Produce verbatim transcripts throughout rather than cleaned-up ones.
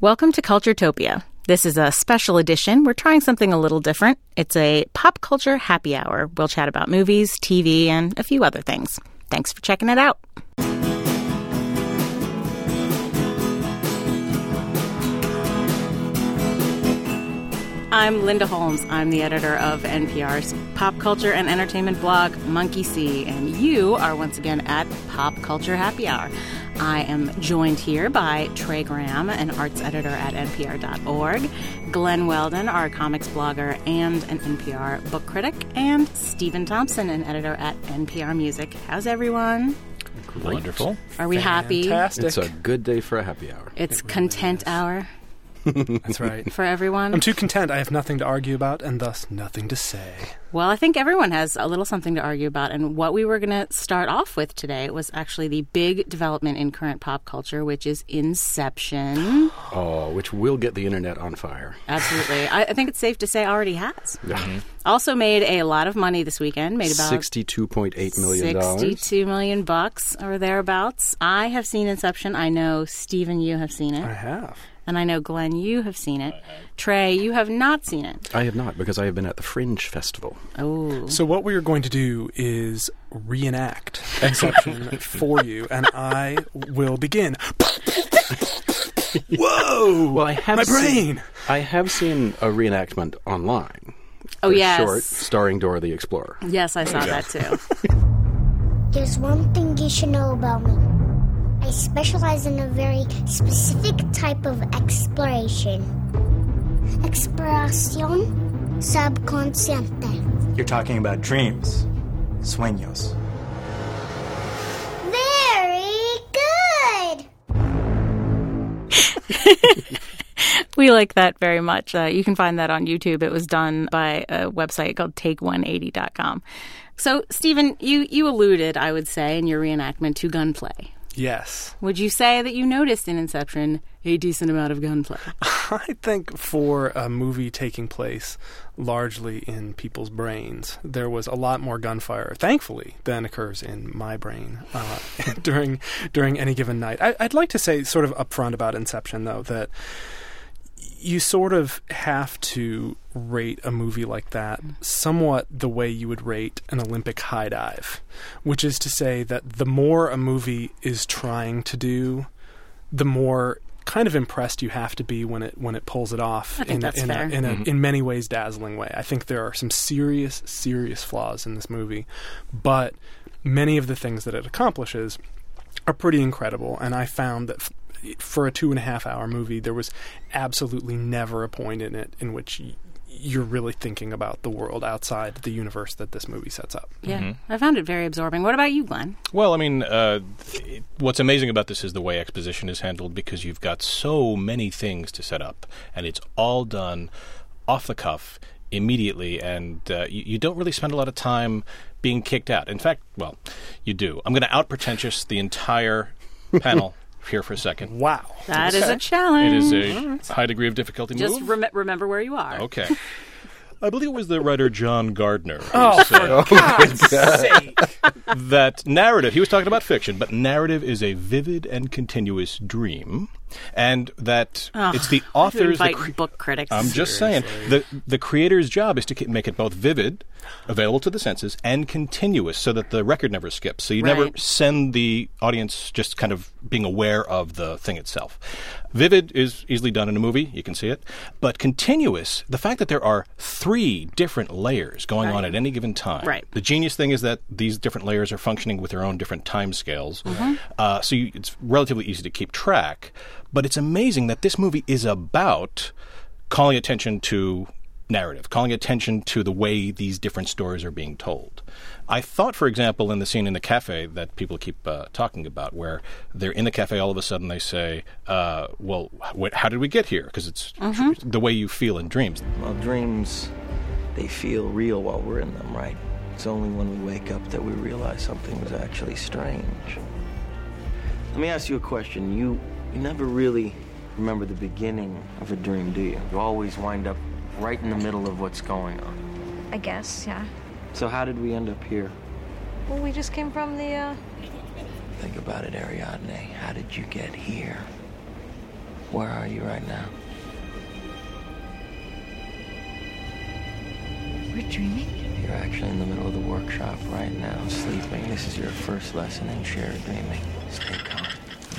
Welcome to Culturetopia. This is a special edition. We're trying something a little different. It's a pop culture happy hour. We'll chat about movies, T V, and a few other things. Thanks for checking it out. I'm Linda Holmes. I'm the editor of N P R's pop culture and entertainment blog, Monkey See, and you are once again at Pop Culture Happy Hour. I am joined here by Trey Graham, an arts editor at N P R dot org, Glenn Weldon, our comics blogger and an N P R book critic, and Stephen Thompson, an editor at N P R Music. How's everyone? Great. Wonderful. Are we happy? Fantastic. It's a good day for a happy hour. It's It really content is. hour That's right. for everyone. I'm too content. I have nothing to argue about and thus nothing to say. Well, I think everyone has a little something to argue about. And what we were going to start off with today was actually the big development in current pop culture, which is Inception. Oh, which will get the internet on fire. Absolutely. I, I think it's safe to say already has. Yeah. Also made a lot of money this weekend. Made about sixty-two point eight million dollars. sixty-two million bucks or thereabouts. I have seen Inception. I know, Stephen, you have seen I it. have. And I know, Glenn, you have seen it. Trey, you have not seen it. I have not, because I have been at the Fringe Festival. Oh. So what we are going to do is reenact Inception for you, and I will begin. Whoa! Well, I have My seen, brain! I have seen a reenactment online. Oh, A yes. Short, starring Dora the Explorer. Yes, I saw that too. There's one thing you should know about me. I specialize in a very specific type of exploration. Exploración subconsciente. You're talking about dreams. Sueños. Very good! We like that very much. Uh, you can find that on YouTube. It was done by a website called take one eighty dot com. So, Stephen, you, you alluded, I would say, in your reenactment to gunplay. Yes. Would you say that you noticed in Inception a decent amount of gunplay? I think for a movie taking place largely in people's brains, there was a lot more gunfire, thankfully, than occurs in my brain uh, during during any given night. I, I'd like to say sort of upfront about Inception, though, that you sort of have to rate a movie like that somewhat the way you would rate an Olympic high dive, which is to say that the more a movie is trying to do, the more kind of impressed you have to be when it when it pulls it off I think in that's a, in, fair. a, in, a, Mm-hmm. in many ways dazzling way. I think there are some serious, serious flaws in this movie, but many of the things that it accomplishes are pretty incredible, and I found that f- for a two and a half hour movie, there was absolutely never a point in it in which y- you're really thinking about the world outside the universe that this movie sets up. Yeah, Mm-hmm. I found it very absorbing. What about you, Glenn? Well, I mean, uh, th- what's amazing about this is the way exposition is handled, because you've got so many things to set up, and it's all done off the cuff immediately, and uh, you, you don't really spend a lot of time being kicked out. In fact, well, you do. I'm going to out-pretentious the entire panel here for a second. Wow. That is a It challenge. is a high degree of difficulty. Just move. rem- remember where you are. Okay. I believe it was the writer John Gardner who Oh, said for God's sake. that narrative, he was talking about fiction, but narrative is a vivid and continuous dream, and that Ugh, it's the To author's... the invite cre- book critics. I'm just saying, the the creator's job is to ke- make it both vivid, available to the senses, and continuous, so that the record never skips. So you never Right. send the audience just kind of being aware of the thing itself. Vivid is easily done in a movie, you can see it. But continuous, the fact that there are three different layers going on Right. at any given time. Right. The genius thing is that these different layers are functioning with their own different time scales. Mm-hmm. Uh, so you, it's relatively easy to keep track. But it's amazing that this movie is about calling attention to narrative, calling attention to the way these different stories are being told. I thought, for example, in the scene in the cafe that people keep uh, talking about, where they're in the cafe, all of a sudden they say, uh, well, wh- how did we get here? Because it's Mm-hmm. tr- the way you feel in dreams. Well, dreams, they feel real while we're in them, right? It's only when we wake up that we realize something was actually strange. Let me ask you a question. You, you never really remember the beginning of a dream, do you? You always wind up right in the middle of what's going on. I guess, yeah. So how did we end up here? Well, we just came from the, uh... Think about it, Ariadne. How did you get here? Where are you right now? We're dreaming? You're actually in the middle of the workshop right now, sleeping. This is your first lesson in shared dreaming. Stay calm.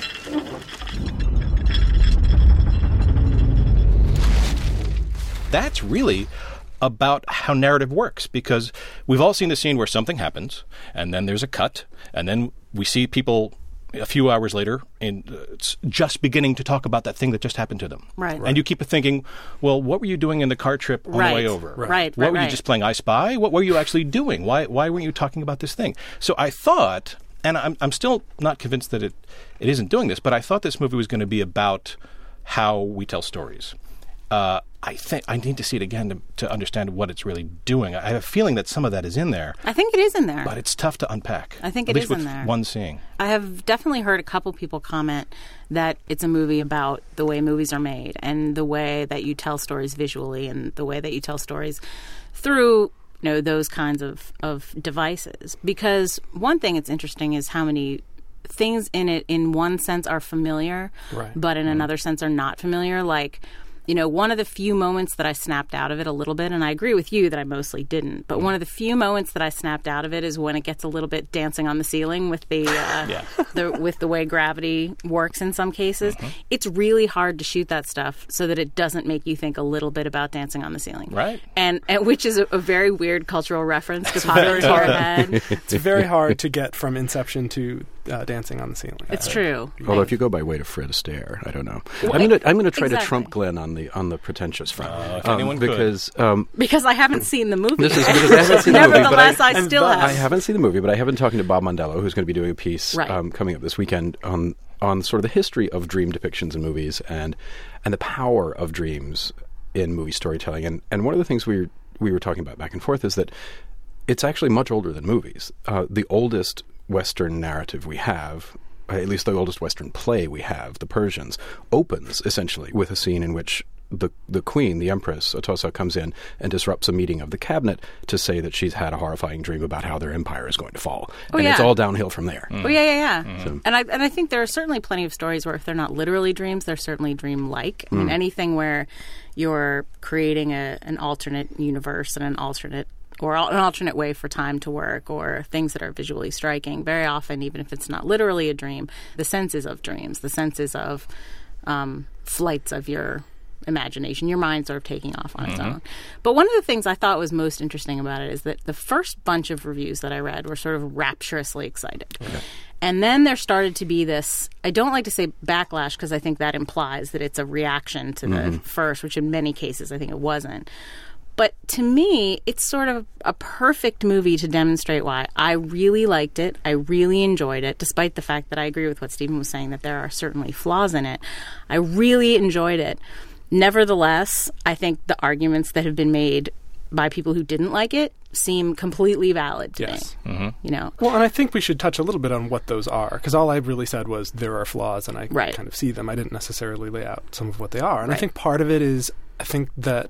That's really about how narrative works, because we've all seen the scene where something happens, and then there's a cut, and then we see people a few hours later in, uh, just beginning to talk about that thing that just happened to them. Right. And you keep thinking, well, what were you doing in the car trip on Right. the way over? Right, right, What right, were you right. just playing I Spy? What were you actually doing? Why why weren't you talking about this thing? So I thought, and I'm I'm still not convinced that it, it isn't doing this, but I thought this movie was going to be about how we tell stories. Uh, I think I need to see it again to, to understand what it's really doing. I have a feeling that some of that is in there, I think it is in there. but it's tough to unpack. I think at it least is with in there. one seeing. I have definitely heard a couple people comment that it's a movie about the way movies are made and the way that you tell stories visually and the way that you tell stories through, you know, those kinds of, of devices. Because one thing that's interesting is how many things in it in one sense are familiar, Right. but in another sense are not familiar. Like, you know, one of the few moments that I snapped out of it a little bit, and I agree with you that I mostly didn't, but one of the few moments that I snapped out of it is when it gets a little bit dancing on the ceiling with the, uh, Yeah. the with the way gravity works in some cases. It's really hard to shoot that stuff so that it doesn't make you think a little bit about dancing on the ceiling. Right. And, and which is a, a very weird cultural reference to pop into your head. It's very hard to get from Inception to uh, Dancing on the Ceiling. It's true. Although if you go by way to Fred Astaire, I don't know. I'm gonna I'm gonna try exactly. to trump Glenn on the on the pretentious front, Uh, if anyone could. because um, Because I haven't seen the movie. this is yet. because I haven't seen the movie. but Nevertheless, I, I, still but have. I haven't seen the movie, but I have been talking to Bob Mondello, who's going to be doing a piece Right. um, coming up this weekend on on sort of the history of dream depictions in movies and and the power of dreams in movie storytelling. And and one of the things we were, we were talking about back and forth is that it's actually much older than movies. Uh, the oldest Western narrative we have, uh, at least the oldest Western play we have, The Persians, opens essentially with a scene in which the the queen, the empress, Atossa, comes in and disrupts a meeting of the cabinet to say that she's had a horrifying dream about how their empire is going to fall. Oh, and it's yeah. all downhill from there. Oh, yeah, yeah, yeah. So- And I and I think there are certainly plenty of stories where if they're not literally dreams, they're certainly dream-like. I mean, anything where you're creating a, an alternate universe and an alternate or al- an alternate way for time to work or things that are visually striking. Very often, even if it's not literally a dream, the senses of dreams, the senses of um, flights of your imagination, your mind sort of taking off on its own. But one of the things I thought was most interesting about it is that the first bunch of reviews that I read were sort of rapturously excited. Okay. And then there started to be this, I don't like to say backlash because I think that implies that it's a reaction to the first, which in many cases I think it wasn't. But to me, it's sort of a perfect movie to demonstrate why I really liked it. I really enjoyed it, despite the fact that I agree with what Stephen was saying, that there are certainly flaws in it. I really enjoyed it. Nevertheless, I think the arguments that have been made by people who didn't like it seem completely valid to Yes. me. Mm-hmm. You know, Well, and I think we should touch a little bit on what those are, because all I really said was there are flaws, and I Right. kind of see them. I didn't necessarily lay out some of what they are. And I Right. think part of it is, I think that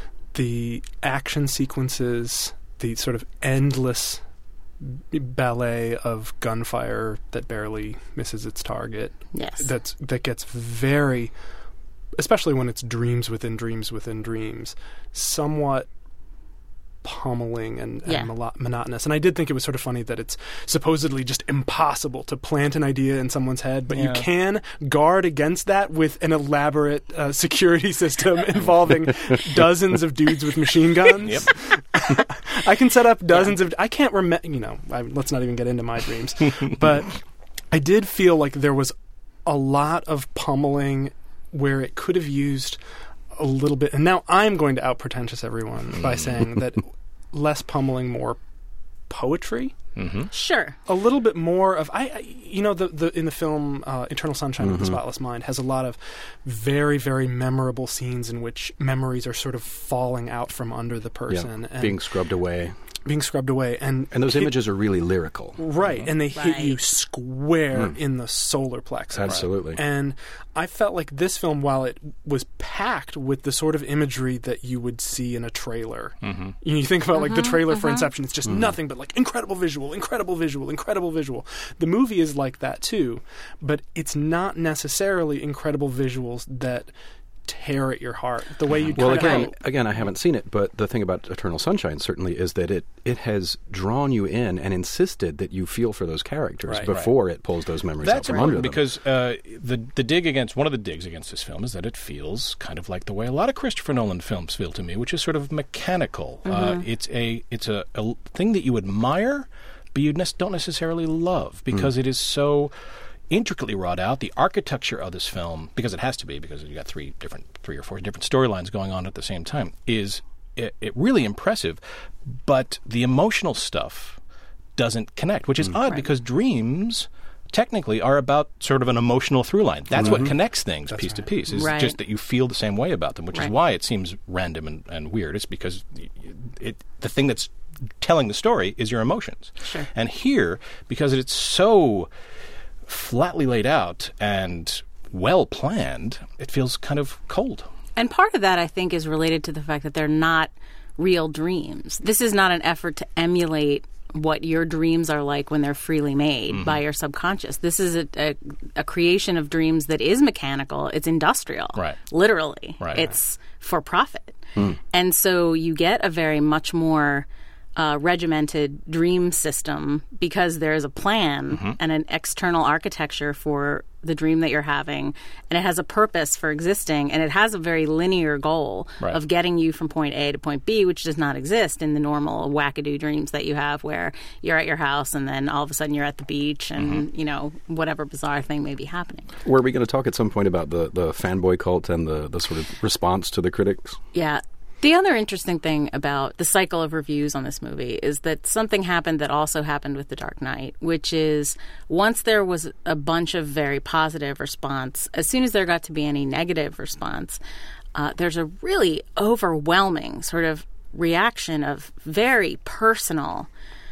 the action sequences, the sort of endless ballet of gunfire that barely misses its target, yes. that's that gets very, especially when it's dreams within dreams within dreams, somewhat pummeling and, and Yeah. melo- monotonous. And I did think it was sort of funny that it's supposedly just impossible to plant an idea in someone's head, but you Yeah. can guard against that with an elaborate uh, security system involving dozens of dudes with machine guns. Yep. I can set up dozens of... I can't remember... You know, I, let's not even get into my dreams. But I did feel like there was a lot of pummeling where it could have used a little bit... And now I'm going to out-pretentious everyone by saying that less pummeling, more poetry. Mm-hmm. Sure. A little bit more of... I, I You know, the, the in the film uh, Eternal Sunshine of the Spotless Mind has a lot of very, very memorable scenes in which memories are sort of falling out from under the person. Yeah, and being scrubbed away. being scrubbed away, and And those hit- images are really lyrical. right, and they hit Right. you square in the solar plexus. Absolutely. And I felt like this film, while it was packed with the sort of imagery that you would see in a trailer, Mm-hmm. you think about like the trailer for Inception, it's Mm-hmm. just nothing but like incredible visual, incredible visual, incredible visual. The movie is like that too, but it's not necessarily incredible visuals that tear at your heart the way you Well, kind again, of again, I haven't seen it, but the thing about Eternal Sunshine certainly is that it, it has drawn you in and insisted that you feel for those characters Right. before it pulls those memories That's out from under important them. because uh, the the dig against one of the digs against this film is that it feels kind of like the way a lot of Christopher Nolan films feel to me, which is sort of mechanical. Uh, it's a it's a, a thing that you admire, but you ne- don't necessarily love because it is so intricately wrought out. The architecture of this film, because it has to be, because you got three different, three or four different storylines going on at the same time, is it, it really impressive. But the emotional stuff doesn't connect, which is odd because dreams technically are about sort of an emotional through line. That's what connects things piece to piece. Is Right. just that you feel the same way about them, which Right. is why it seems random and, and weird. It's because y- y- it the thing that's telling the story is your emotions. Sure. And here, because it's so flatly laid out and well planned, it feels kind of cold. And part of that, I think, is related to the fact that they're not real dreams. This is not an effort to emulate what your dreams are like when they're freely made Mm-hmm. by your subconscious. This is a, a, a creation of dreams that is mechanical. It's industrial. Right. Literally. Right. It's for profit. And so you get a very much more uh, regimented dream system because there is a plan Mm-hmm. and an external architecture for the dream that you're having, and it has a purpose for existing, and it has a very linear goal Right. of getting you from point A to point B, which does not exist in the normal wackadoo dreams that you have where you're at your house and then all of a sudden you're at the beach and, Mm-hmm. you know, whatever bizarre thing may be happening. Were we going to talk at some point about the, the fanboy cult and the, the sort of response to the critics? Yeah. The other interesting thing about the cycle of reviews on this movie is that something happened that also happened with The Dark Knight, which is once there was a bunch of very positive response, as soon as there got to be any negative response, uh, there's a really overwhelming sort of reaction of very personal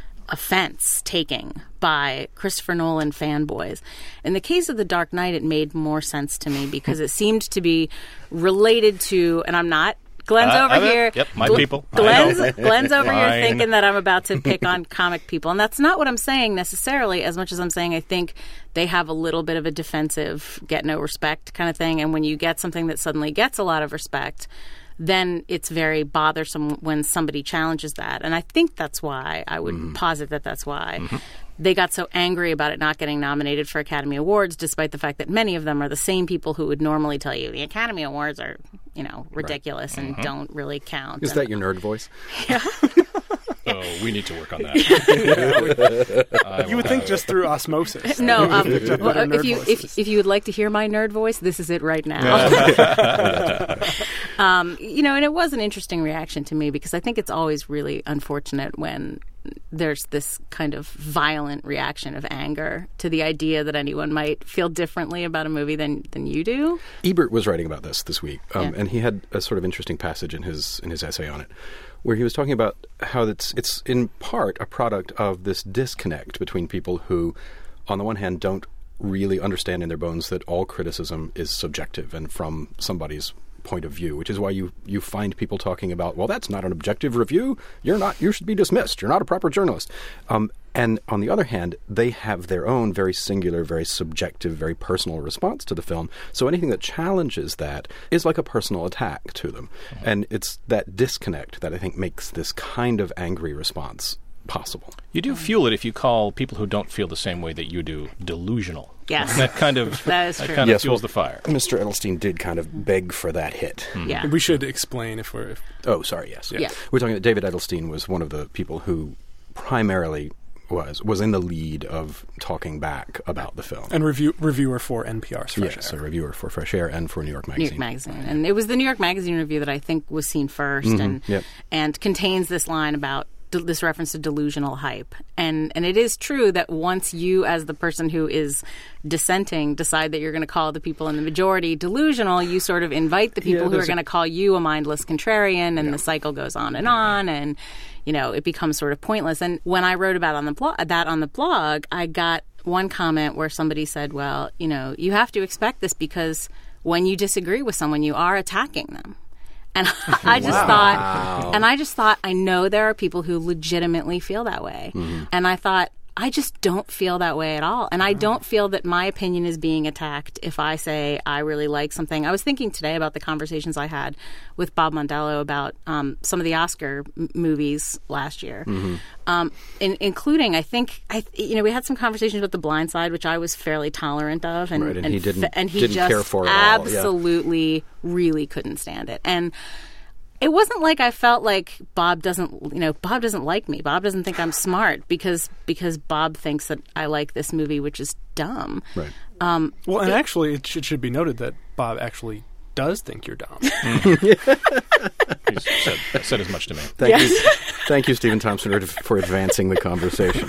offense taking by Christopher Nolan fanboys. In the case of The Dark Knight, it made more sense to me because it seemed to be related to, and I'm not Glenn's Uh, over I'm in. here. Yep, my Gl- people. I Glenn's, know. Glenn's over here Fine. thinking that I'm about to pick on comic people. And that's not what I'm saying necessarily, as much as I'm saying I think they have a little bit of a defensive, get no respect kind of thing. And when you get something that suddenly gets a lot of respect, then it's very bothersome when somebody challenges that. And I think that's why, I would posit that that's why. They got so angry about it not getting nominated for Academy Awards, despite the fact that many of them are the same people who would normally tell you the Academy Awards are, you know, ridiculous and don't really count. Is And- that your nerd voice? Oh, we need to work on that. you would think just through osmosis. No, um, Picked up well, better if nerd you voices. if if you would like to hear my nerd voice, this is it right now. um, you know, and it was an interesting reaction to me because I think it's always really unfortunate when there's this kind of violent reaction of anger to the idea that anyone might feel differently about a movie than than you do. Ebert was writing about this this week, um, Yeah. and he had a sort of interesting passage in his in his essay on it, where he was talking about how it's it's in part a product of this disconnect between people who, on the one hand, don't really understand in their bones that all criticism is subjective and from somebody's point of view, which is why you you find people talking about, well, that's not an objective review. You're not. You should be dismissed. You're not a proper journalist. Um, and on the other hand, they have their own very singular, very subjective, very personal response to the film. So anything that challenges that is like a personal attack to them. Mm-hmm. And it's that disconnect that I think makes this kind of angry response possible. You do fuel it if you call people who don't feel the same way that you do delusional. Yes. That kind of That is true. kind Yes, of fuels well, the fire. Mister Edelstein did kind of beg for that hit. Yeah. We should explain if we're. If, Oh, sorry, yes. Yeah. We're talking that David Edelstein was one of the people who primarily was was in the lead of talking back about the film. and review reviewer for N P R's Fresh Yes, Air. a reviewer for Fresh Air and for New York New Magazine. York Magazine, and it was the New York Magazine review that I think was seen 1st and yep. and contains this line about this reference to delusional hype. And and it is true that once you, as the person who is dissenting, decide that you're going to call the people in the majority delusional, you sort of invite the people Yeah, who are there's a- going to call you a mindless contrarian, and Yeah. the cycle goes on and on, and you know it becomes sort of pointless. And when I wrote about on the blog, that on the blog, I got one comment where somebody said, "Well, you know, you have to expect this because when you disagree with someone, you are attacking them." And I just thought, and I just thought, I know there are people who legitimately feel that way. Mm-hmm. And I thought, I just don't feel that way at all. And I don't feel that my opinion is being attacked if I say I really like something. I was thinking today about the conversations I had with Bob Mondello about um, some of the Oscar m- movies last year, Mm-hmm. um, in, including, I think, I, you know, we had some conversations with The Blind Side, which I was fairly tolerant of. And, Right, and he didn't- and he didn't just care for it at all, yeah. absolutely really couldn't stand it. And it wasn't like I felt like Bob doesn't, you know, Bob doesn't like me. Bob doesn't think I'm smart because because Bob thinks that I like this movie, which is dumb. Right. Um, Well, and actually, it should, should be noted that Bob actually does think you're dumb. He's said, said as much to me. Thank you, thank you, Stephen Thompson, for- for advancing the conversation.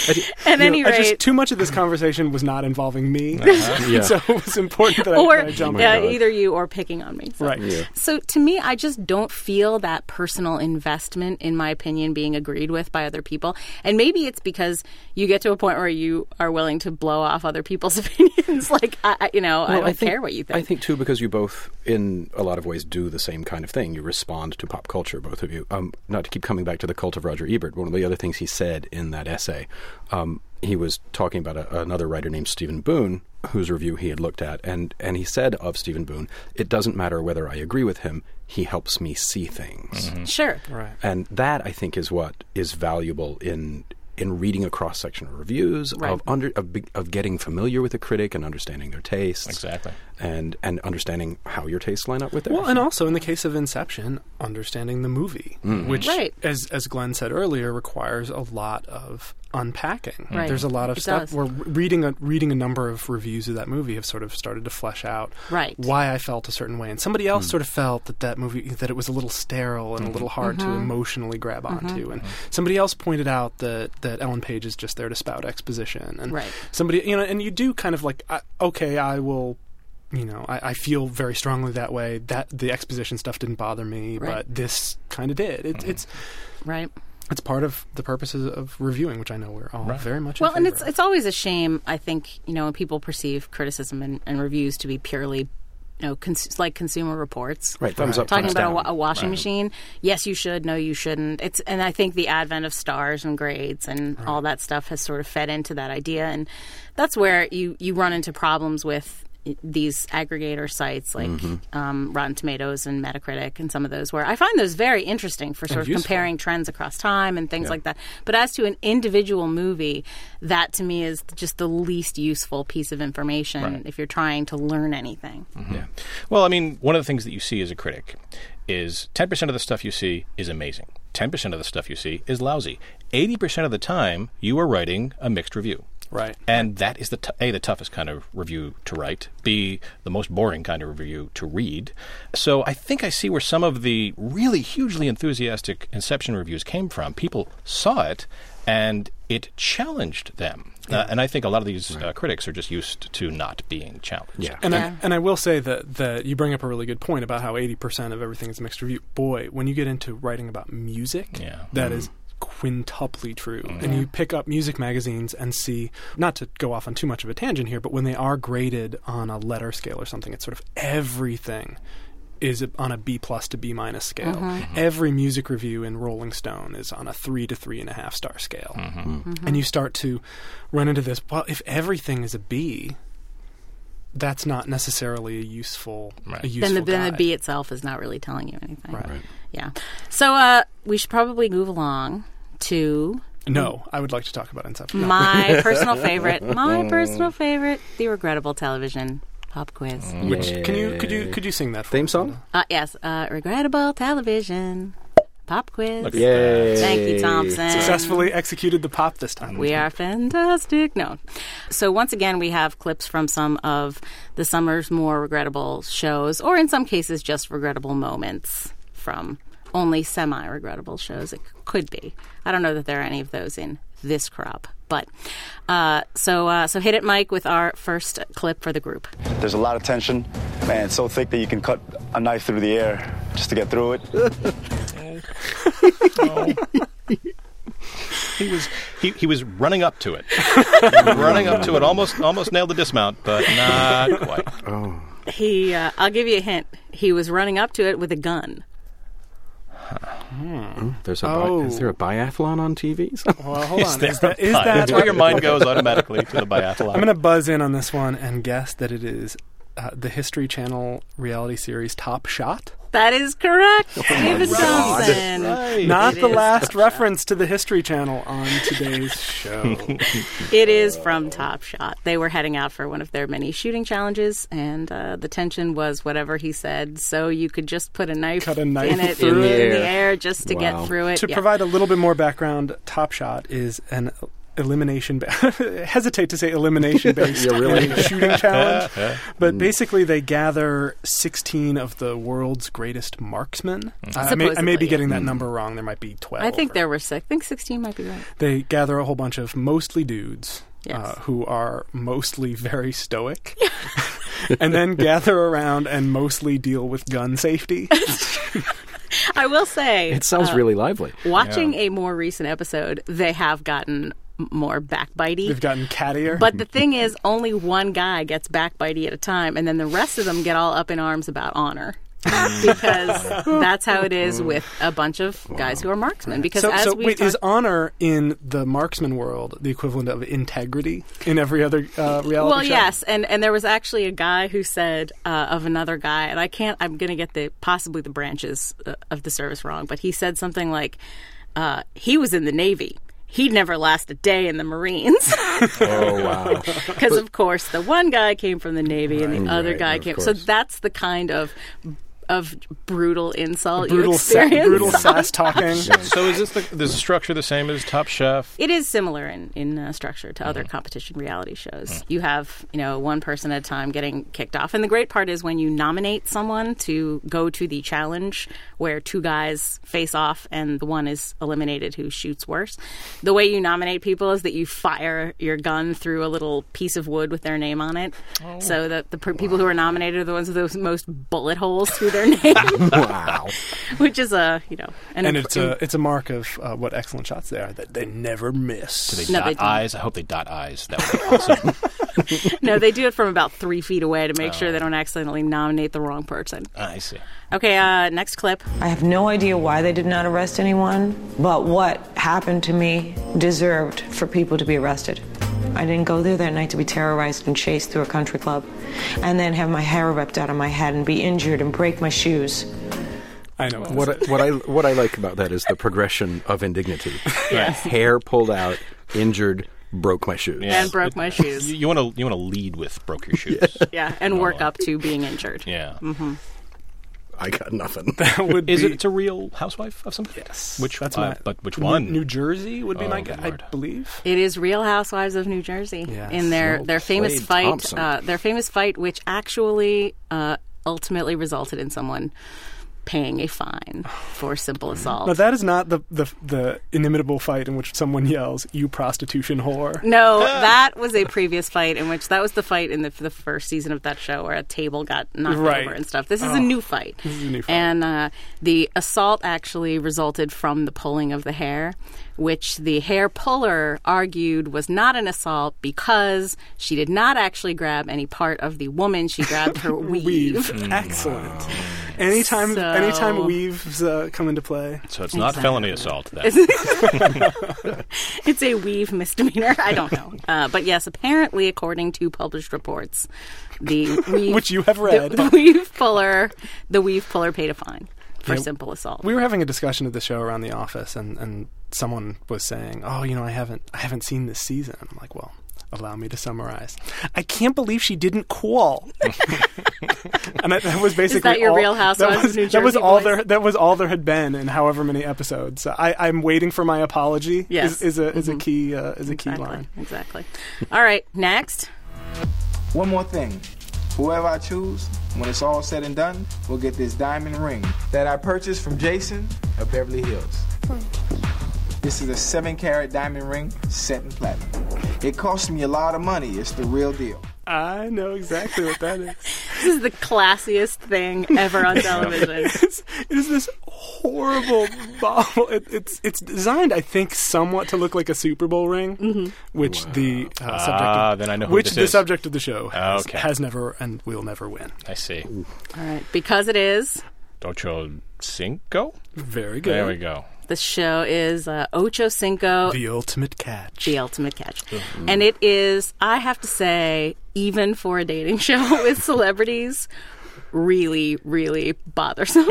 at any You know, I rate, just, too much of this conversation was not involving me, Yeah. so it was important that I, or that I jump uh, in. either you or picking on me. So. Right. Yeah. So to me, I just don't feel that personal investment in my opinion being agreed with by other people. And maybe it's because you get to a point where you are willing to blow off other people's opinions. Like, I, I- you know, I Well, don't think- care what you think. I think, too, because you both, in a lot of ways, do the same kind of thing. You respond to pop culture, both of you. Um, not to keep coming back to the cult of Roger Ebert, one of the other things he said in that essay, um, he was talking about a, another writer named Stephen Boone, whose review he had looked at, and, and he said of Stephen Boone, it doesn't matter whether I agree with him, he helps me see things. Sure. Right. And that, I think, is what is valuable in in reading a cross-section of reviews, Right. of under of, be- of getting familiar with a critic and understanding their tastes. Exactly. And, and understanding how your tastes line up with theirs. Well, and also in the case of Inception, understanding the movie, which, Right. as as Glenn said earlier, requires a lot of unpacking. Right. There's a lot of It stuff. does. Where reading a reading a number of reviews of that movie have sort of started to flesh out Right. why I felt a certain way, and somebody else sort of felt that that movie that it was a little sterile and a little hard Mm-hmm. to emotionally grab onto, and somebody else pointed out that that Ellen Page is just there to spout exposition, and Right. somebody you know, and you do kind of like, I, okay, I will. You know, I, I feel very strongly that way. That the exposition stuff didn't bother me, Right. but this kind of did. It, It's Right. it's part of the purposes of reviewing, which I know we're all very much. Well, in and favor it's of. it's always a shame, I think, you know, when people perceive criticism and, and reviews to be purely, you know, cons- like Consumer Reports. Right, thumbs up, Talking thumbs about a, down. wa- a washing Right. machine. Yes, you should. No, you shouldn't. It's and I think the advent of stars and grades and all that stuff has sort of fed into that idea, and that's where you you run into problems with these aggregator sites like Mm-hmm. um, Rotten Tomatoes and Metacritic and some of those, where I find those very interesting for sort of useful. comparing trends across time and things like that. But as to an individual movie, that to me is just the least useful piece of information Right. if you're trying to learn anything. Yeah. Well, I mean, one of the things that you see as a critic is ten percent of the stuff you see is amazing. ten percent of the stuff you see is lousy. eighty percent of the time, you are writing a mixed review. Right. And that is the t- A, the toughest kind of review to write, B, the most boring kind of review to read. So I think I see where some of the really hugely enthusiastic Inception reviews came from. People saw it, and it challenged them. Uh, and I think a lot of these uh, critics are just used to not being challenged. Yeah. And Yeah. I and I will say that that you bring up a really good point about how eighty percent of everything is mixed review. Boy, when you get into writing about music, Yeah. that is quintuply true. And you pick up music magazines and see, not to go off on too much of a tangent here, but when they are graded on a letter scale or something, it's sort of everything is on a B plus to B minus scale. Every music review in Rolling Stone is on a three to three and a half star scale. And you start to run into this, well, if everything is a B, that's not necessarily a useful, Right. a useful Then the, then the guide. B itself is not really telling you anything. Right. Yeah. So uh, we should probably move along to No, I would like to talk about Inception. No. my personal favorite, my personal favorite, the regrettable television pop quiz. Which can you could you could you sing that for Theme us, song? Linda? Uh, yes, uh, regrettable television pop quiz. Look at Yay. Thank you, Thompson. Successfully executed the pop this time. We are fantastic. No. So once again, we have clips from some of the summer's more regrettable shows, or in some cases, just regrettable moments from only semi-regrettable shows. It could be. I don't know that there are any of those in this crop. But uh, so uh, so hit it, Mike, with our first clip for the group. There's a lot of tension. Man, it's so thick that you can cut a knife through the air just to get through it. Oh. He was he, he was running up to it, running up to it, almost almost nailed the dismount, but not quite. Oh, he. Uh, I'll give you a hint. He was running up to it with a gun. Hmm. There's a Oh. bi- is there a biathlon on T Vs? Well, hold Is on. there Is that, a is bi- that That's where your mind goes automatically to the biathlon. I'm going to buzz in on this one and guess that it is uh, the History Channel reality series Top Shot. That is correct, David Thompson. Right. Not It the is last reference to the History Channel on today's show. It is from Top Shot. They were heading out for one of their many shooting challenges, and uh, the tension was whatever he said. So you could just put a knife, Cut a knife in it through in, the, it. in the air just to Wow. get through it. To Yeah. provide a little bit more background, Top Shot is an elimination ba- hesitate to say elimination based Yeah, really. shooting challenge, but basically they gather sixteen of the world's greatest marksmen. I, I, may, I may Supposedly, be getting yeah. that number wrong. There might be twelve. I think or- there were six. I think sixteen might be right. They gather a whole bunch of mostly dudes. Yes. Uh, who are mostly very stoic, and then gather around and mostly deal with gun safety. I will say, It sounds uh, really lively. watching a more recent episode, they have gotten m- more backbitey. They've gotten cattier. But the thing is, only one guy gets backbitey at a time, and then the rest of them get all up in arms about honor. Because that's how it is with a bunch of guys who are marksmen. Because so, as so we wait, is honor in the marksman world the equivalent of integrity in every other uh, reality well, show? yes, and and there was actually a guy who said uh, of another guy, and I can't. I'm going to get the possibly the branches uh, of the service wrong, but he said something like uh, he was in the Navy. He'd never last a day in the Marines. Oh wow! Because, of course, the one guy came from the Navy and the other right, guy of came. So course. that's the kind of of brutal insult brutal, you sa- experience. brutal sass talking. So is this the, is the structure the same as Top Chef? It is similar in, in uh, structure to other competition reality shows. You have, you know, one person at a time getting kicked off. And the great part is when you nominate someone to go to the challenge where two guys face off and the one is eliminated who shoots worse, the way you nominate people is that you fire your gun through a little piece of wood with their name on it. So that the per- people who are nominated are the ones with those most bullet holes through their name, Wow! which is a, you know, an And imp- it's a it's a mark of uh, what excellent shots they are, that they never miss. Do they No, dot they don't. eyes? I hope they dot eyes. That would be awesome. No, they do it from about three feet away to make sure they don't accidentally nominate the wrong person. I see. Okay, uh, next clip. I have no idea why they did not arrest anyone, but what happened to me deserved for people to be arrested. I didn't go there that night to be terrorized and chased through a country club and then have my hair ripped out of my head and be injured and break my shoes. I know What I, what I what I like about that is the progression of indignity. Yes. Hair pulled out, injured, broke my shoes. Yeah. And broke my shoes. You want to you want to lead with broke your shoes. Yeah, and work up to being injured. Yeah. I got nothing. that would Is be, it it's a real housewife of some kind? Yes, Which that's uh, my- but which New- one? New Jersey would be Oh, my good guess, I Lord. believe. It is Real Housewives of New Jersey Yes. in their Well their famous played, fight. Thompson. Uh, their famous fight, which actually uh, ultimately resulted in someone paying a fine for simple assault. But that is not the, the the inimitable fight in which someone yells, "You prostitution whore." No, that was a previous fight in which that was the fight in the, the first season of that show where a table got knocked Right. over and stuff. This is Oh. a new fight. This is a new fight. And uh, the assault actually resulted from the pulling of the hair, which the hair puller argued was not an assault because she did not actually grab any part of the woman. She grabbed her weave. Weave. Excellent. Anytime, So- anytime weaves uh, come into play. So it's not Exactly. felony assault. Then. It's a weave misdemeanor. I don't know. Uh, but yes, apparently, according to published reports, the weave, Which you have read. the, the weave puller, the weave puller paid a fine for Yeah. simple assault. We were having a discussion of the show around the office, and, and someone was saying, "Oh, you know, I haven't, I haven't seen this season." I'm like, "Well, allow me to summarize. I can't believe she didn't call." And that, that was basically that your all, Real Housewives that was, of New that was Jersey all voice? there. That was all there had been in however many episodes. So I, I'm waiting for my apology. Yes. is, is a is a key uh, is a key exactly. line. Exactly. All right, next. One more thing. Whoever I choose, when it's all said and done, will get this diamond ring that I purchased from Jason of Beverly Hills. This is a seven carat diamond ring set in platinum. It cost me a lot of money. It's the real deal. I know exactly what that is. This is the classiest thing ever on television. It's, it is this horrible bauble. It, it's it's designed, I think, somewhat to look like a Super Bowl ring, mm-hmm. which wow. the uh, subject ah, of, then I know who which this the is. subject of the show has, okay. has never and will never win. I see. All right, because it is Ocho Cinco. Very good. There we go. The show is uh, Ocho Cinco. The Ultimate Catch. The Ultimate Catch. Mm-hmm. And it is, I have to say, even for a dating show with celebrities, really, really bothersome.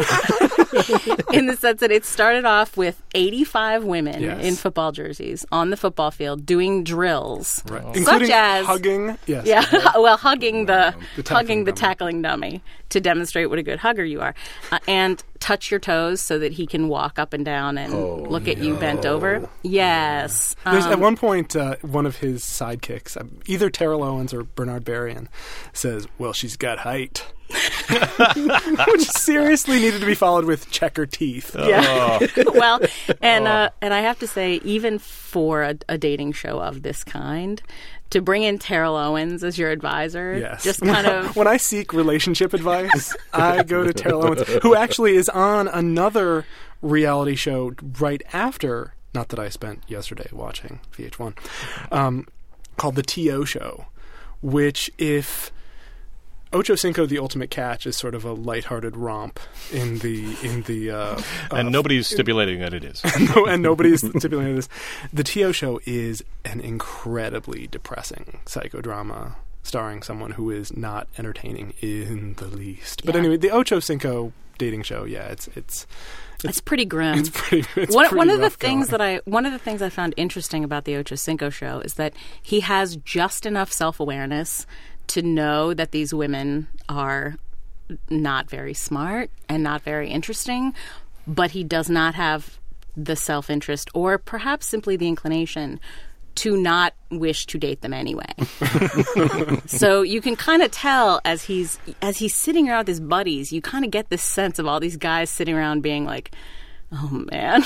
In the sense that it started off with eighty-five women yes. in football jerseys on the football field doing drills. Right. Such Including as hugging. Yes. Yeah, well, hugging the, the hugging the dummy. tackling dummy to demonstrate what a good hugger you are. Uh, and touch your toes so that he can walk up and down and oh, look at no. you bent over. Yes. There's, Um, at one point, uh, one of his sidekicks, uh, either Terrell Owens or Bernard Berrien, says, well, she's got height. Which seriously needed to be followed with checker teeth. Yeah. Oh. Well, and uh, and I have to say, even for a, a dating show of this kind, to bring in Terrell Owens as your advisor, yes. just kind of... When I seek relationship advice, I go to Terrell Owens, who actually is on another reality show right after, not that I spent yesterday watching V H one, um, called The T O Show, which if... Ocho Cinco, The Ultimate Catch, is sort of a lighthearted romp in the in the uh, and uh, nobody's stipulating that it is. no, and nobody's stipulating this. The T O Show is an incredibly depressing psychodrama starring someone who is not entertaining in the least. But yeah. anyway, the Ocho Cinco dating show, yeah, it's it's it's, it's pretty grim. It's pretty. It's one pretty one of the rough things going. that I one of the things I found interesting about the Ocho Cinco show is that he has just enough self-awareness to know that these women are not very smart and not very interesting, but he does not have the self-interest or perhaps simply the inclination to not wish to date them anyway. So you can kind of tell as he's as he's sitting around with his buddies, you kind of get this sense of all these guys sitting around being like, oh man,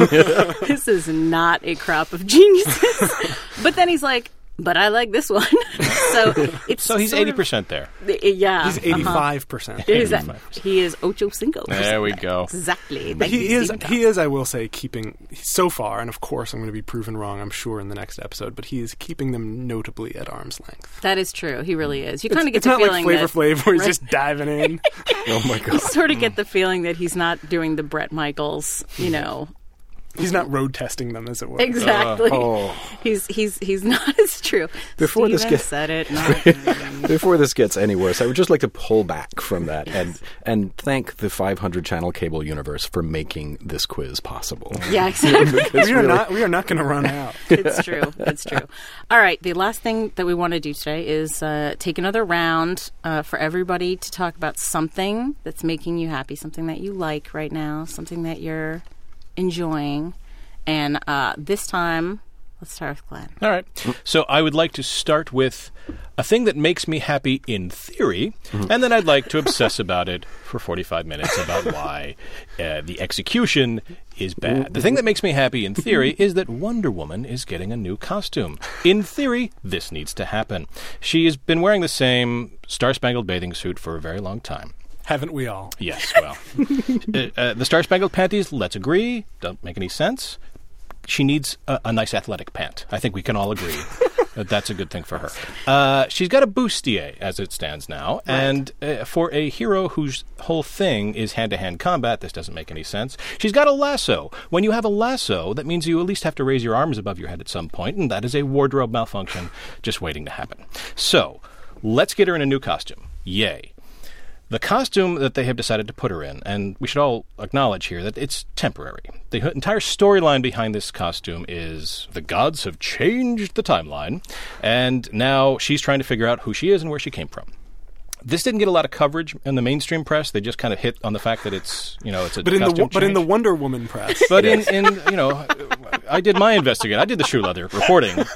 this is not a crop of geniuses. But then he's like, but I like this one. So it's so he's eighty percent there. Yeah, he's eighty-five percent. Uh-huh. He is Ocho Cinco. There we go. Exactly. But he is. He is. I will say, keeping so far, and of course, I'm going to be proven wrong. I'm sure in the next episode, but he is keeping them notably at arm's length. That is true. He really is. You it's, kind of get it's the not feeling like Flavor that, Flav where he's right? just diving in. Oh my god! You sort of get the feeling that he's not doing the Bret Michaels, you know. He's not road testing them, as it were. Exactly. Uh, oh. He's he's he's not as true. Before Steven this gets said it. Not before this gets any worse, I would just like to pull back from that and and thank the five hundred channel cable universe for making this quiz possible. Yeah, exactly. we are really... not we are not going to run out. It's true. It's true. All right. The last thing that we want to do today is uh, take another round uh, for everybody to talk about something that's making you happy, something that you like right now, something that you're enjoying. And uh, this time, let's start with Glenn. All right. So I would like to start with a thing that makes me happy in theory, mm-hmm. and then I'd like to obsess about it for forty-five minutes about why uh, the execution is bad. The thing that makes me happy in theory is that Wonder Woman is getting a new costume. In theory, this needs to happen. She has been wearing the same Star-Spangled bathing suit for a very long time. Haven't we all? Yes, well. uh, uh, the Star-Spangled Panties, let's agree, don't make any sense. She needs a, a nice athletic pant. I think we can all agree that that's a good thing for her. Uh, she's got a bustier, as it stands now, right. and uh, for a hero whose whole thing is hand-to-hand combat, this doesn't make any sense. She's got a lasso. When you have a lasso, that means you at least have to raise your arms above your head at some point, and that is a wardrobe malfunction just waiting to happen. So, let's get her in a new costume. Yay. The costume that they have decided to put her in, and we should all acknowledge here that it's temporary. The entire storyline behind this costume is the gods have changed the timeline, and now she's trying to figure out who she is and where she came from. This didn't get a lot of coverage in the mainstream press. They just kind of hit on the fact that it's, you know, it's a but in costume the change. But in the Wonder Woman press. But in, in, you know, I did my investigation. I did the shoe leather reporting.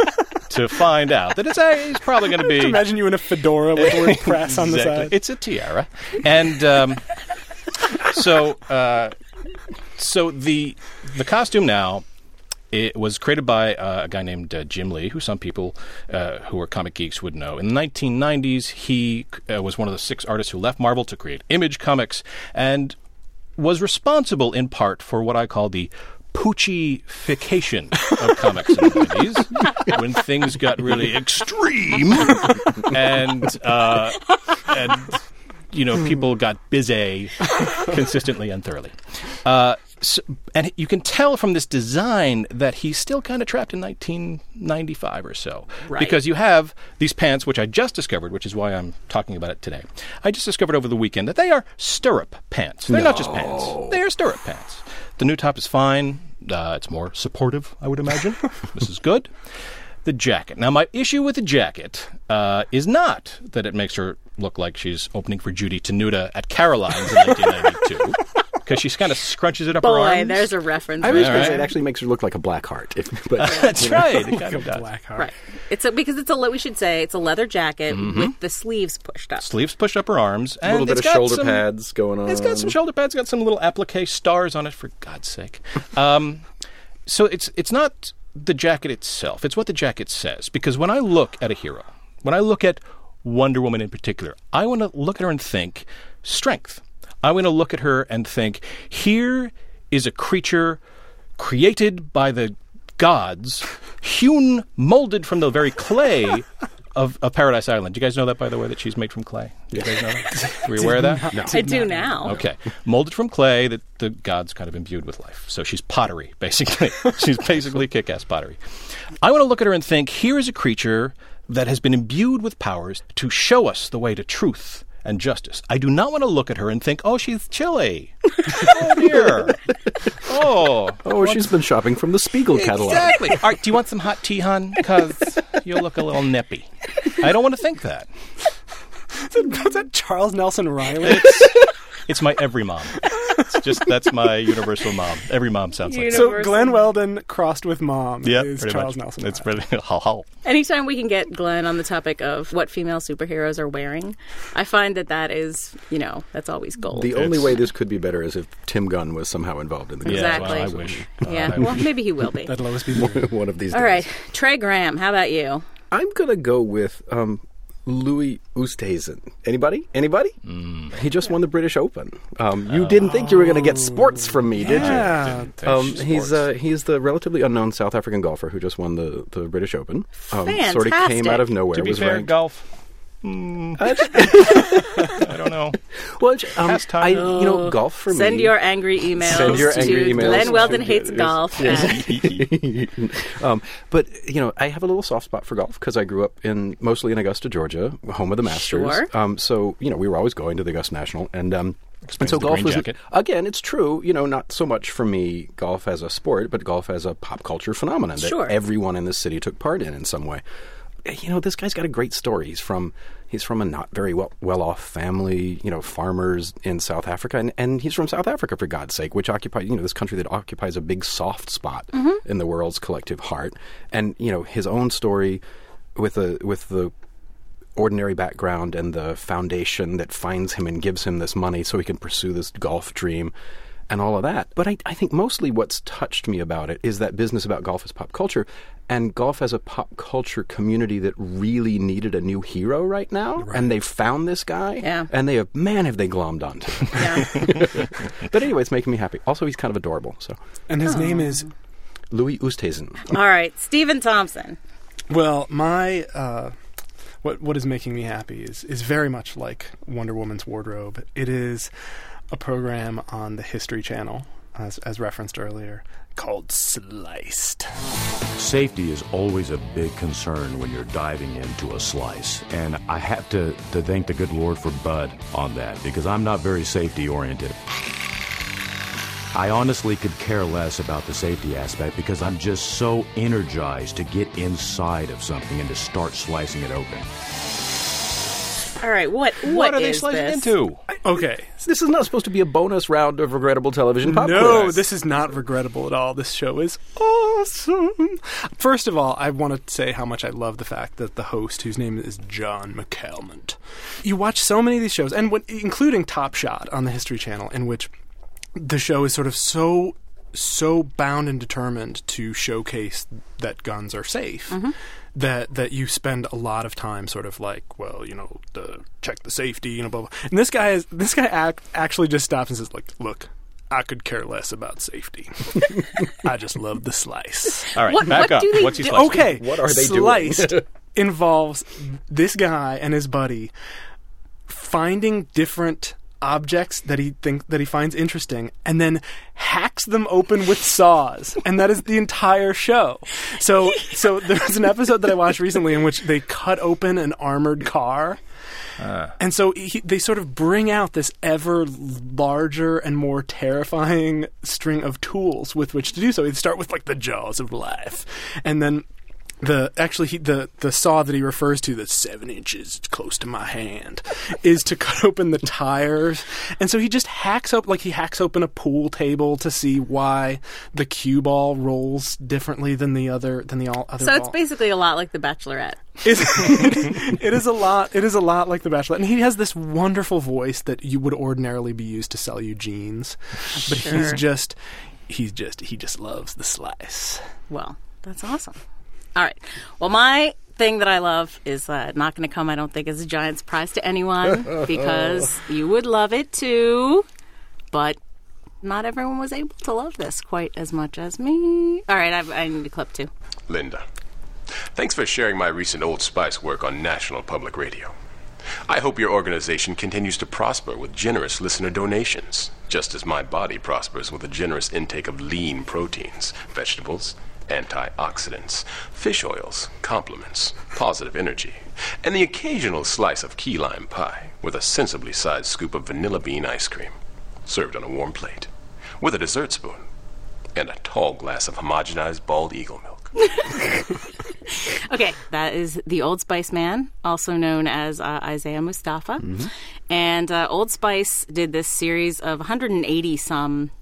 to find out that it's uh, he's probably going to be. Imagine you in a fedora with word press on the Exactly. side. It's a tiara, and um, so uh, so the the costume now. It was created by uh, a guy named uh, Jim Lee, who some people uh, who are comic geeks would know. In the nineteen nineties, he uh, was one of the six artists who left Marvel to create Image Comics and was responsible in part for what I call the Poochie-fication of comics in the nineties, when things got really extreme and, uh, and you know, people got busy consistently and thoroughly. Uh, So, and you can tell from this design that he's still kind of trapped in nineteen ninety-five or so. Right. Because you have these pants, which I just discovered, which is why I'm talking about it today. I just discovered over the weekend that they are stirrup pants. They're No. not just pants. They are stirrup pants. The new top is fine. Uh, it's more supportive, I would imagine. This is good. The jacket. Now, my issue with the jacket uh, is not that it makes her look like she's opening for Judy Tenuta at Caroline's in nineteen ninety-two. Because she kind of scrunches it up her Boy, arms. there's a reference. I was right going to say there. it actually makes her look like a black heart. If, but, That's you know. right. It kind of does. Black heart. Right. It's a, because it's a le- we should say it's a leather jacket Mm-hmm. with the sleeves pushed up. Sleeves pushed up her arms. A And little bit it's of got shoulder some, pads going on. It's got some shoulder pads. Got some little applique stars on it, for God's sake. Um, so it's it's not the jacket itself. It's what the jacket says. Because when I look at a hero, when I look at Wonder Woman in particular, I want to look at her and think strength. I want to look at her and think, here is a creature created by the gods, hewn, molded from the very clay of, of Paradise Island. Do you guys know that, by the way, that she's made from clay? Do you guys know that? Were you aware of that? No. I do now. Okay. Molded from clay that the gods kind of imbued with life. So she's pottery, basically. She's basically kick-ass pottery. I want to look at her and think, here is a creature that has been imbued with powers to show us the way to truth and justice. I do not want to look at her and think, oh, she's chilly. Oh, dear. Oh. Oh, she's been shopping from the Spiegel catalog. Exactly. All right, do you want some hot tea, hon? Because you'll look a little nippy. I don't want to think that. Was that Charles Nelson Riley? It's, it's my every mom. It's just, that's my universal mom. Every mom sounds like that. So Glenn Weldon crossed with mom Yep, is pretty Charles much. Nelson It's Riley. pretty, how, how. Anytime we can get Glenn on the topic of what female superheroes are wearing, I find that that is, you know, that's always gold. The only way this could be better is if Tim Gunn was somehow involved in the Yeah, Exactly. well, I wish. yeah, Uh, well, maybe he will be. That'll always be there. one of these All days. right, Trey Graham, how about you? I'm going to go with um, Louis Oosthuizen. Anybody? Anybody? Mm. He just won the British Open. Um, you didn't think you were going to get sports from me, did you? Yeah. Um, he's uh, he's the relatively unknown South African golfer who just won the, the British Open. Um, sort of came out of nowhere. To be was fair, ranked. golf. Mm. I don't know. Well, um, Pastime. I, you know, golf for Send me. your angry emails Send your angry to emails Glenn Weldon to- hates yes, golf. yes. um, but you know, I have a little soft spot for golf because I grew up in mostly in Augusta, Georgia, home of the Masters. Sure. Um, so you know, we were always going to the Augusta National, and um, and Explains so the golf green was jacket. again. It's true, you know, not so much for me golf as a sport, but golf as a pop culture phenomenon that Sure. everyone in this city took part in in some way. You know, this guy's got a great story. He's from he's from a not very well well off family, you know, farmers in South Africa, and, and he's from South Africa, for God's sake, which occupies you know this country that occupies a big soft spot in the world's collective heart. And you know, his own story with the with the ordinary background and the foundation that finds him and gives him this money so he can pursue this golf dream. And all of that. But I, I think mostly what's touched me about it is that business about golf as pop culture and golf as a pop culture community that really needed a new hero right now. Right. And they've found this guy. Yeah. And they have, man, have they glommed onto him. Yeah. But anyway, it's making me happy. Also, he's kind of adorable. So And his name is... Louis Oosthuizen. All right, Stephen Thompson. Well, my... Uh, what what is making me happy is, is very much like Wonder Woman's wardrobe. It is a program on the History Channel, as, as referenced earlier, called Sliced. Safety is always a big concern when you're diving into a slice. And I have to, to thank the good Lord for Bud on that, because I'm not very safety-oriented. I honestly could care less about the safety aspect because I'm just so energized to get inside of something and to start slicing it open. All right, what what, What are they is slicing this? into? Okay. This is not supposed to be a bonus round of regrettable television pop No, quiz. this is not regrettable at all. This show is awesome. First of all, I want to say how much I love the fact that the host, whose name is John McCalmont, you watch so many of these shows, and what, including Top Shot on the History Channel, in which the show is sort of so so bound and determined to showcase that guns are safe. Mm-hmm. That that you spend a lot of time sort of like, well, you know, the, check the safety, you know, blah, blah. And this guy is this guy act, actually just stops and says, like, look, I could care less about safety. I just love the slice. All right, what, back what up. Do they What's he do? slicing? Okay, what are they sliced doing? involves this guy and his buddy finding different objects that he think that he finds interesting and then hacks them open with saws, and that is the entire show. So so there's an episode that I watched recently in which they cut open an armored car. Uh. And so he, they sort of bring out this ever larger and more terrifying string of tools with which to do so. They start with like the jaws of life, and then The actually he, the the saw that he refers to, that's seven inches close to my hand, is to cut open the tires. And so he just hacks up like he hacks open a pool table to see why the cue ball rolls differently than the other than the all other. So ball. it's basically a lot like The Bachelorette. It's, it is a lot. It is a lot like The Bachelorette, and he has this wonderful voice that you would ordinarily be used to sell you jeans, but Sure. he's just he's just he just loves the slice. Well, that's awesome. All right. Well, my thing that I love is uh, not going to come, I don't think, as a giant surprise to anyone, because you would love it too, but not everyone was able to love this quite as much as me. All right, I've, I need a clip too. Linda, thanks for sharing my recent Old Spice work on National Public Radio. I hope your organization continues to prosper with generous listener donations, just as my body prospers with a generous intake of lean proteins, vegetables, antioxidants, fish oils, compliments, positive energy, and the occasional slice of key lime pie with a sensibly sized scoop of vanilla bean ice cream, served on a warm plate, with a dessert spoon, and a tall glass of homogenized bald eagle milk. Okay, that is the Old Spice Man, also known as uh, Isaiah Mustafa. Mm-hmm. And uh, Old Spice did this series of one hundred eighty some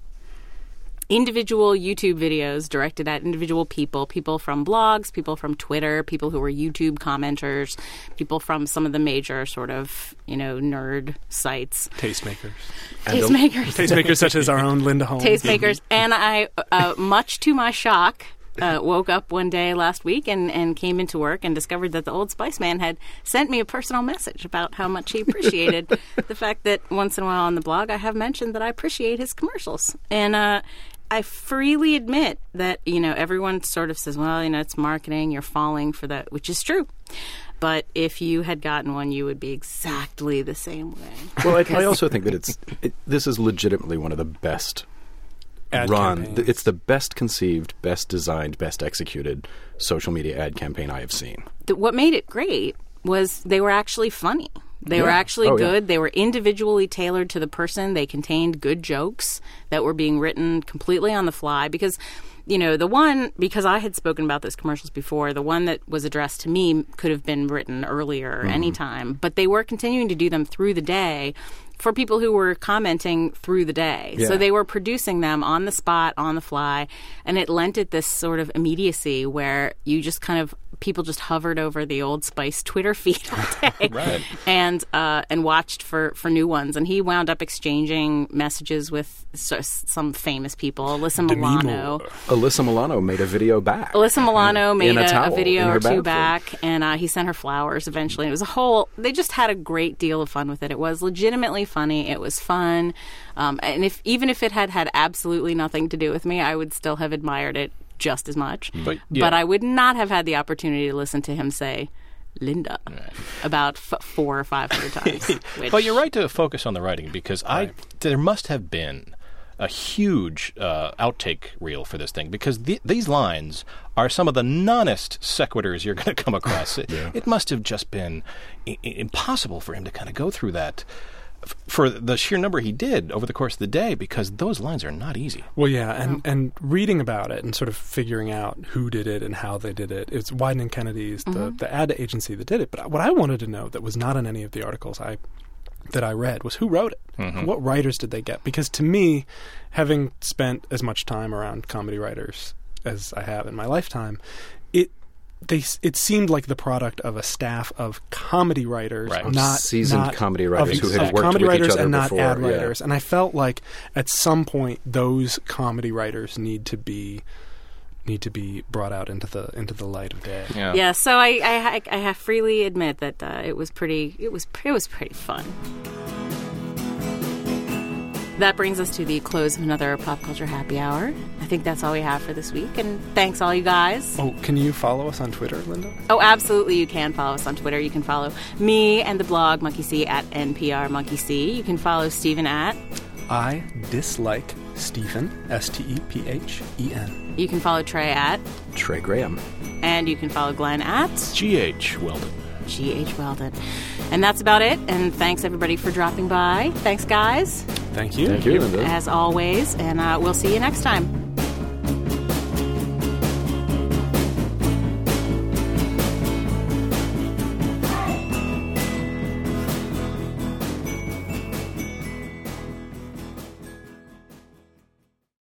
individual YouTube videos directed at individual people, people from blogs, people from Twitter, people who were YouTube commenters, people from some of the major sort of, you know, nerd sites. Tastemakers. Tastemakers. Tastemakers such as our own Linda Holmes. Tastemakers. And I, uh, much to my shock, uh, woke up one day last week and, and came into work and discovered that the Old Spice Man had sent me a personal message about how much he appreciated the fact that once in a while on the blog I have mentioned that I appreciate his commercials. And, uh, I freely admit that, you know, everyone sort of says, well, you know, it's marketing, you're falling for that, which is true. But if you had gotten one, you would be exactly the same way. Well, I, I also think that it's it, this is legitimately one of the best ad run. campaigns. It's the best conceived, best designed, best executed social media ad campaign I have seen. The, what made it great was they were actually funny. They yeah. were actually oh, good. Yeah. They were individually tailored to the person. They contained good jokes that were being written completely on the fly. Because, you know, the one, because I had spoken about those commercials before, the one that was addressed to me could have been written earlier, mm-hmm. anytime. But they were continuing to do them through the day for people who were commenting through the day. Yeah. So they were producing them on the spot, on the fly. And it lent it this sort of immediacy where you just kind of, people just hovered over the Old Spice Twitter feed all day right. and uh, and watched for, for new ones. And he wound up exchanging messages with so, some famous people. Alyssa Milano. Alyssa Milano made a video back. Alyssa Milano made a, a, towel, a video or two bathroom. back, and uh, he sent her flowers eventually. It was a whole, they just had a great deal of fun with it. It was legitimately funny. It was fun. Um, and if even if it had had absolutely nothing to do with me, I would still have admired it just as much. But, yeah. but I would not have had the opportunity to listen to him say Linda right. about f- four or five hundred times. Which... But you're right to focus on the writing, because right. I there must have been a huge uh, outtake reel for this thing, because the, these lines are some of the non-est sequiturs you're going to come across. It, yeah. it must have just been I- impossible for him to kind of go through that f- for the sheer number he did over the course of the day, because those lines are not easy. Well, yeah, and, and reading about it and sort of figuring out who did it and how they did it. It's Wieden and Kennedy's, the, mm-hmm. the ad agency that did it. But what I wanted to know that was not in any of the articles I that I read was who wrote it. Mm-hmm. What writers did they get? Because to me, having spent as much time around comedy writers as I have in my lifetime, it they it seemed like the product of a staff of comedy writers, Right. Of not seasoned not, comedy writers of, who had of worked comedy with each writers other and not before, ad yeah. writers. And I felt like at some point those comedy writers need to be need to be brought out into the into the light of day. Yeah. Yeah, so I I, I have freely admit that uh, it was pretty it was it was pretty fun. That brings us to the close of another Pop Culture Happy Hour. I think that's all we have for this week, and thanks all you guys. Oh, can you follow us on Twitter, Linda? Oh, absolutely, you can follow us on Twitter. You can follow me and the blog Monkey See at N P R Monkey See. You can follow Stephen at I dislike Stephen, S T E P H E N. You can follow Trey at Trey Graham. And you can follow Glenn at G H Weldon. G H Weldon. And that's about it. And thanks, everybody, for dropping by. Thanks, guys. Thank you. Thank you, Linda. As always. And uh, we'll see you next time.